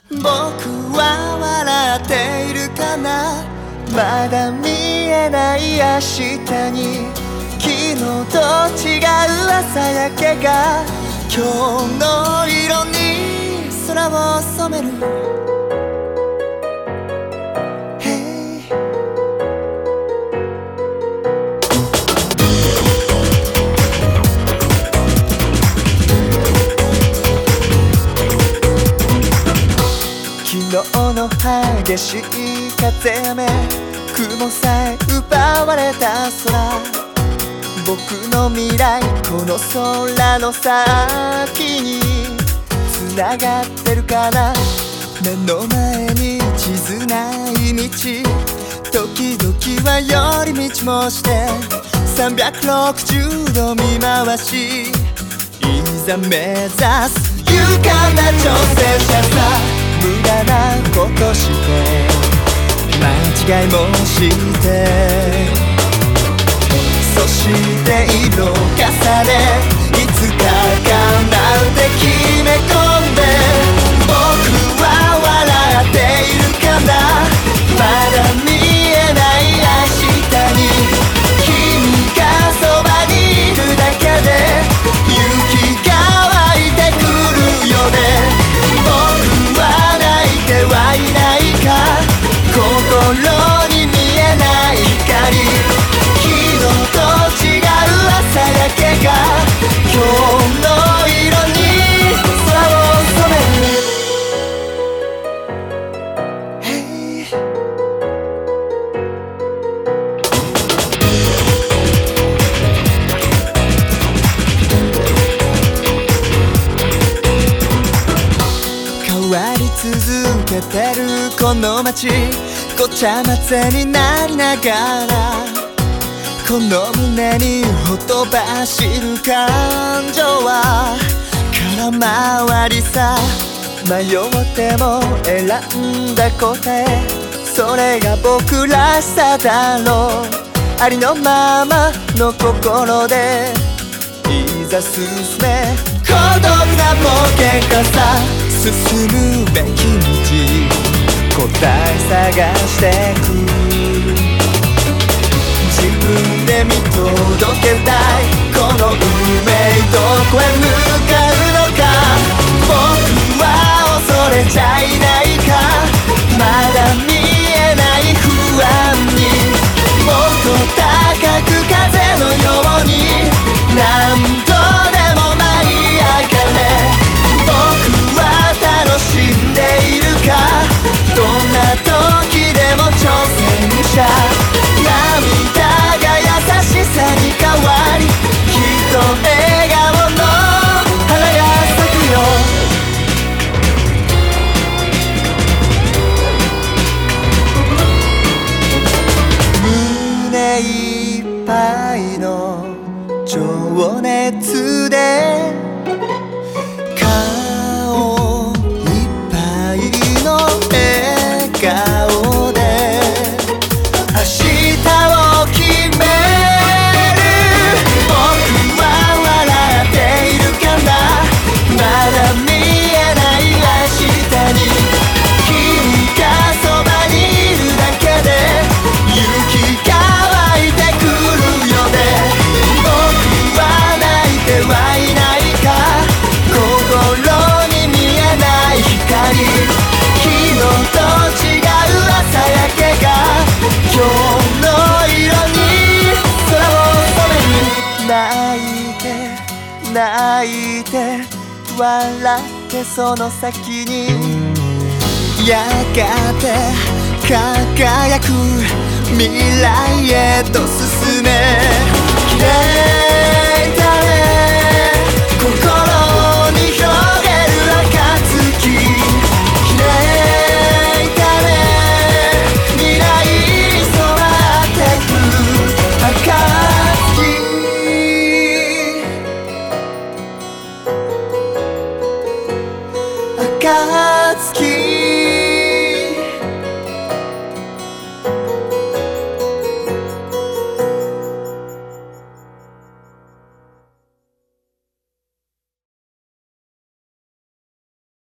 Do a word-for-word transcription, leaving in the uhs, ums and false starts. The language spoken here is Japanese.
僕は笑っているかな。まだ見えない明日に昨日と違う朝焼けが今日の色に空を染める。Hey 昨日の激しい風雨雲さえ奪われた空、僕の未来この空の先に繋がってるかな。目の前に地図ない道、時々は寄り道もしてさんびゃくろくじゅうど見回し、いざ目指す勇敢な挑戦者さ。無駄なことして間違いもしてそして色重ねいつか叶うって決め込んで、僕は笑っているかな。まだ見えない明日に君がそばにいるだけで勇気が湧いてくるよね。僕は泣いてはいないか、心に見えない光、昨日と違う朝焼けが今日の色に空を染める。Hey 変わり続けてるこの街、ごちゃ混ぜになりながらこの胸にほとばしる感情は空回りさ。迷っても選んだ答え、それが僕らしさだろう。ありのままの心でいざ進め、孤独な冒険家さ。進むべき道答え探してく、自分で見届けたいこの運命どこへ向かうのか。僕は恐れちゃいないか、まだ見えない不安にもっと高く風のように何度でも舞い上がれ。僕は楽しんでいるか、どんな時でも挑戦者。涙が優しさに変わりきっと笑顔の花が咲くよ。胸いっぱいの情熱で顔いっぱいの笑顔で明日を決める。僕は笑っているかな。まだ見えない明日に君がそばにいるだけで勇気が湧いてくるよね。僕は泣いてはいないか、心に見えない光、昨日と違う朝焼けが今日の色に空を染める。泣いて泣いて笑ってその先にやがて輝く未来へと進め。綺麗だね心に広げる暁、綺麗だね未来に染まってく暁。暁